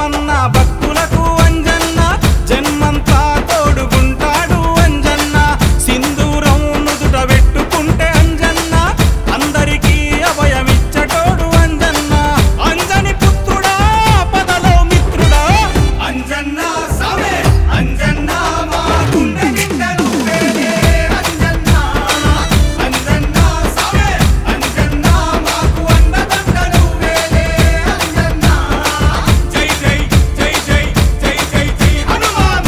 రమ్మన్న భక్తులకు అంజన్న జన్మంతా తోడుగుంటాడు అంజన్న సింధూరం నుదుట పెట్టుకుంటే అంజన్న అందరికీ అభయమిచ్చటోడు అంజన్న అంజని పుత్రుడా పదలో మిత్రుడా అంజన్న సామే అంజన్న మా గుండె నిండా నువ్వేలే అంజన్న అంజన్న సామే అంజన్న మాకు అండదండ నువ్వేలే అంజన్న జై జై జై జై జై జై జై హనుమాన్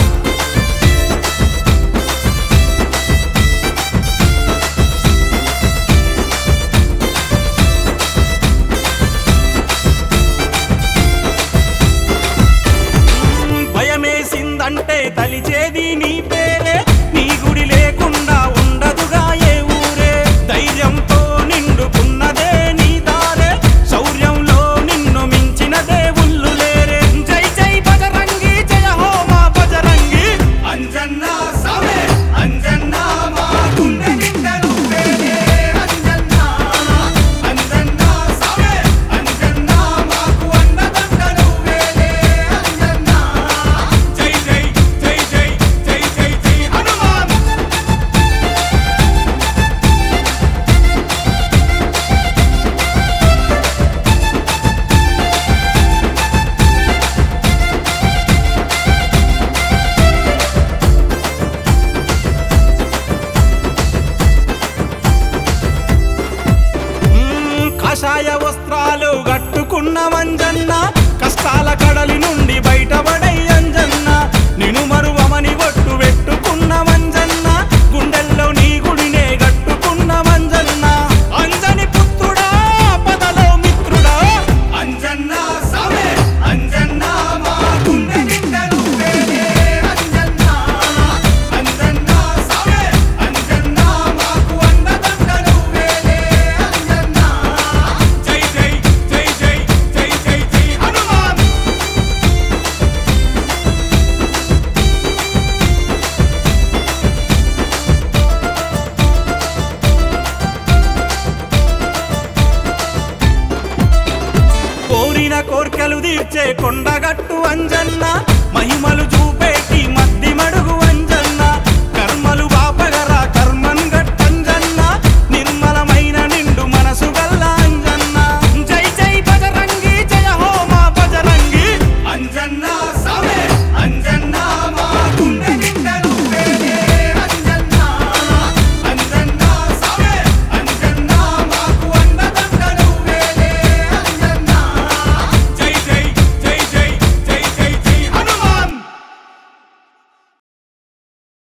భయమేసిందంటే తలిచేది నీ పేరే నీ గుడి లేకుండా ఉండదుగా ఏ ఊరే ధైర్యంతో నిండుకున్నదే నీ దారే శౌర్యంలో నిన్ను మించిన దేవుళ్ళు లేరే జై జై బజరంగి జయ హో మా బజరంగి అంజన్న సామే అంజన్న మా గుండె నిండా నువ్వేలే అంజన్న అంజన్న సామే అంజన్న మాకు అండదండ నువ్వేలే అంజన్న జై జై జై జై జై జై జై హనుమాన్ కాషాయ వస్త్రాలు కట్టుకున్న మంజన్న కష్టాల కడలి నుండి బయటపడే అంజన్న నిను మరువమని ఒట్టు పెట్టుకున్న మంజన్న గుండెల్లో నీ గుడినే కట్టుకున్న మంజన్న అంజని పుత్రుడా పదలో మిత్రుడా అంజన్న సామే అంజన్న మా గుండె నిండా నువ్వేలే అంజన్న అంజన్న సామే అంజన్న మాకు అండదండ నువ్వేలే అంజన్న జై జై జై జై జై జై జై హనుమాన్ కోరిన కోర్కెలు తీర్చే కొండగట్టు అంజన్న మహిమలు చూపేటి మద్ది మడుగు